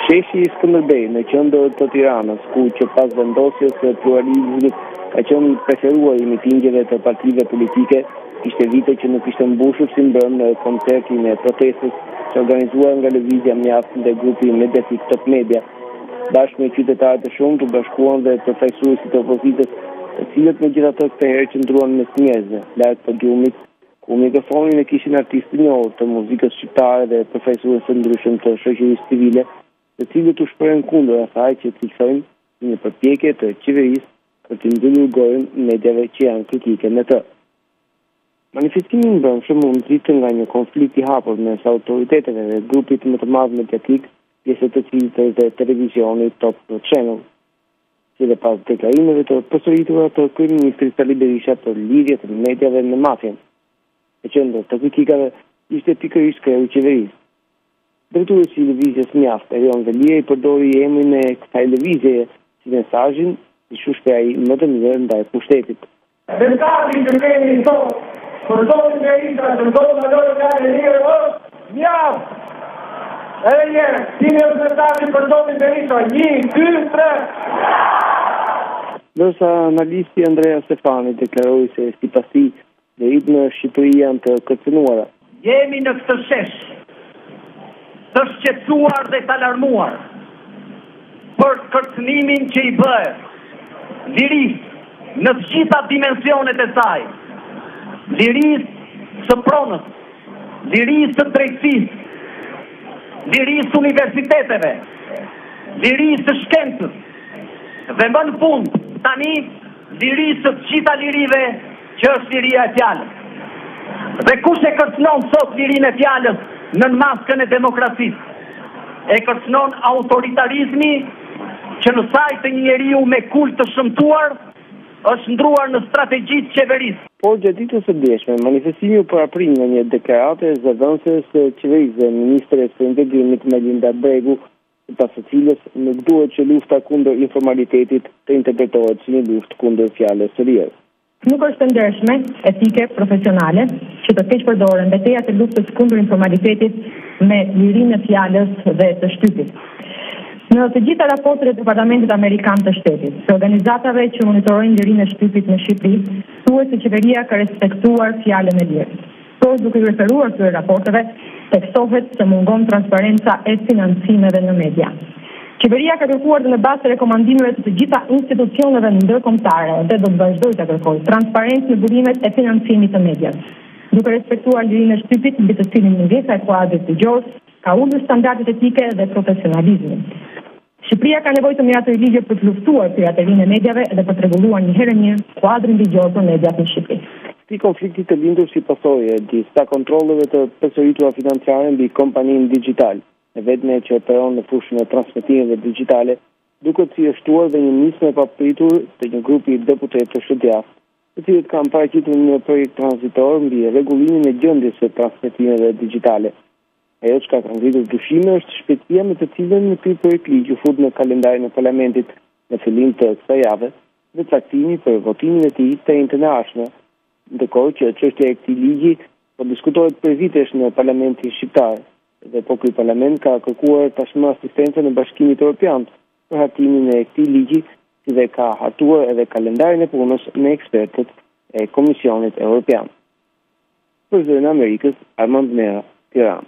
Sheshi i Skënderbej në qendër të Tiranës, ku që pas vendosjes së pluralizmit ka qenë i preferuar i mitingjeve të partive politike, ishte vite që nuk ishte mbushur si mbrëmë në koncertin e protestës që organizuar nga lëvizja mjaft dhe grupi mediatik Top Media. Bashkë me qytetarë të shumë të bashkuan dhe përfaqësuesit të opozitës, të cilët megjithatë këtë herë qëndruan mes njerëzve, larg podiumit, ku mikrofonin e kishin artistë të njohur të muzikës shqiptare dhe përfaqësues të ndryshëm të shoqërisë civile, të cilët u shprehen kundër asaj që cilësojnë si një përpjekje të qeverisë për të mbyllur gojën mediave që janë kritike në të. Manifestimi i mbrëmshëm u nxit nga një konflikt i hapur mes autoriteteve dhe grupit më të madh mediatik, pjesë të cilit është televizioni Top Channel, si dhe pas deklarimeve të përsëritura të kryeministrit Sali Berisha për lidhjet e mediave me mafien. E qendër të kritikave ishte pikërisht kreu i qeverisë. Drejtuesi i lëvizjes mjaft, Erion Velia, i përdori emrin e kësaj lëvizjeje si mesazhin i shushpej më të mirë ndaj pushtetit. Deputati që kemi sot, përdojnë Berisha, përdojnë në lojë nga e lirë, mjaft! Edhe njerë, time deputati përdojnë Berisha, 1, 2, 3! Dërsa analisti Andrea Stefani deklaroi se sipasi deritë në Shqipëri janë të kërcënuara. Jemi në këtë shesh të shqetësuar dhe të alarmuar për kërcënimin që i bëhet lirisë në të gjitha dimensionet e saj, lirisë së pronës, lirisë së drejtësisë, lirisë së universiteteve, lirisë së shkencës, dhe më në fund tani lirisë së të gjitha lirive që është liria e fjalës. Dhe kush e kërcënon sot lirinë e fjalës në maskën e demokracisë? E kërcënon autoritarizmi që në sajtë një njeriu me kult të shëmtuar është ndruar në strategjitë qeverisë. Por gjatë ditës së djeshme, manifestimi u paraprit nga një deklaratë e zëvendëses së qeverisë dhe ministres së integrimit Melinda Bregu, pas së cilës nuk duhet që lufta kundër informalitetit të interpretohet si një luftë kundër fjalës së lirë. Nuk është ndershme, etike, profesionale, që të keq përdoren betejat e luftës kundër informalitetit me lirinë e fjalës dhe të shtypit. Në të gjitha raportet e Parlamentit Amerikan të Shtetit, të organizatave që monitorojnë lirinë e shtypit në Shqipëri, thuhet se qeveria ka respektuar fjalën e lirë. Por duke i referuar këtyre raporteve, tekstohet se mungon transparenca e financimeve në media. Qeveria ka kërkuar dhe në bazë të rekomandimeve të gjitha institucioneve ndërkombëtare dhe do të vazhdojë të kërkojë transparencë në burimet e financimit të medias. Duke respektuar lirinë e shtypit, mbi të cilin mungesë e kuadrit ligjor ka ulur standardet etike dhe profesionalizmi. Shqipëria ka nevojë të miratojë ligje për të luftuar piraterinë e mediave dhe për të rregulluar një herë mirë kuadrin ligjor për mediat në Shqipëri. Këtij konflikti të lindur si pasojë e disa kontrolleve të përsëritura financiare mbi kompaninë digjitale, e vetme që operon në fushën e transmetimeve digjitale, duket si është shtuar dhe një nismë e papritur të një grupi deputet të SHDA-s, të cilët kanë paraqitur një projekt tranzitor mbi rregullimin e gjendjes së transmetimeve digjitale. Ajo që ka ngritur dyshime është shpejtësia me të cilën ky projekt ligj u fut në kalendarin e Parlamentit në fillim të kësaj jave dhe caktimi për votimin e tij të njëjtën e ardhshme, ndërkohë që çështja e këtij ligji po diskutohet për vitesh në Parlamentin shqiptar. Dhe po ky parlament ka kërkuar tashmë asistencën e Bashkimit Evropian për hartimin e këtij ligji, si dhe ka hartuar edhe kalendarin e punës me ekspertët e Komisionit Evropian. Për Zërin e Amerikës, Armand Mera, Tiranë.